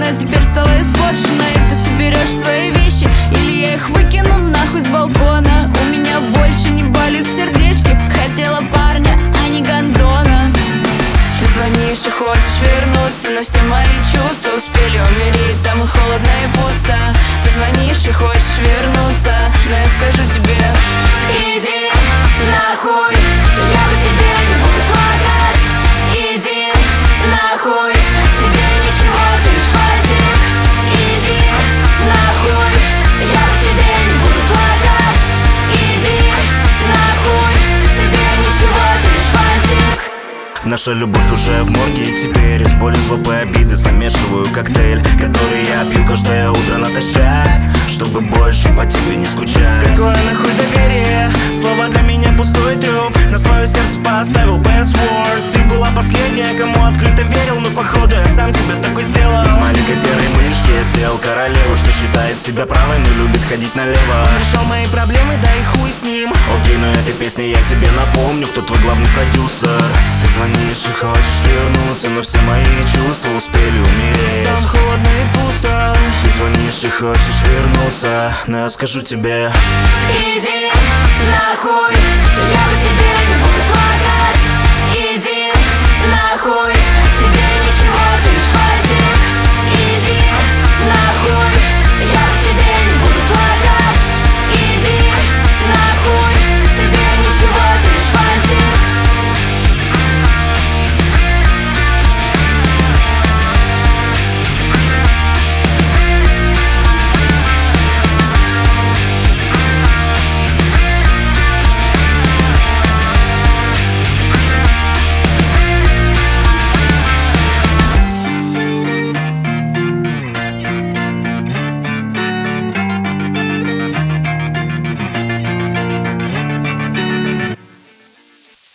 Она теперь стала испорчена, и ты соберешь свои вещи, или я их выкину нахуй с балкона. У меня больше не болит в сердечке. Хотела парня, а не гондона. Ты звонишь и хочешь вернуться, но все мои чувства успели умереть. Там и холодно, и пусто. Ты звонишь и хочешь вернуться, но я скажу тебе: иди нахуй, я по тебе не буду плакать. Иди нахуй, тебе ничего, ты лишь фальшик. Иди нахуй, я по тебе не буду плакать. Иди нахуй, тебе ничего, ты лишь фальшик. Наша любовь уже в морге, и теперь из боли, злобы, обиды замешиваю коктейль, который я пью каждое утро натощак, чтобы больше по тебе не скучать. Какое нахуй доверие, слова для меня пустой трёп. На свое сердце поставил password. Ты была последняя, кому открыто верил, но походу я сам тебя такой сделал. Из маленькой серой мышки я сделал королеву, что считает себя правой, но любит ходить налево. Он решил мои проблемы, да и хуй с ним. Окей, но этой песней я тебе напомню, кто твой главный продюсер. Ты звонишь и хочешь вернуться, но все мои чувства успели умереть. Там холодно и пусто. Ты звонишь и хочешь вернуться, но я скажу тебе: иди нахуй, я по тебе не буду плакать. Иди нахуй.